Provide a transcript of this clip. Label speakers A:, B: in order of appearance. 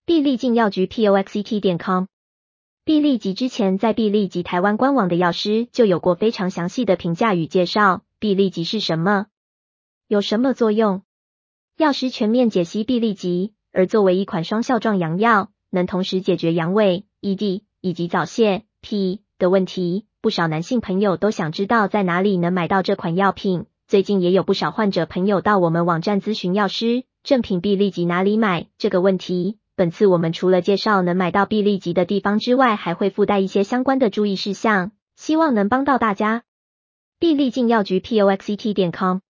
A: 必利净药局 POXET.com。必利集之前在必利集台湾官网的药师就有过非常详细的评价与介绍。必利集是什么？有什么作用？药师全面解析必利集，而作为一款双效壮阳药，能同时解决阳痿、ED 以及早泄、PE 的问题。不少男性朋友都想知道在哪里能买到这款药品。最近也有不少患者朋友到我们网站咨询药师正品必利集哪里买这个问题。本次我们除了介绍能买到必利集的地方之外，还会附带一些相关的注意事项，希望能帮到大家。必利净药局 POXET.com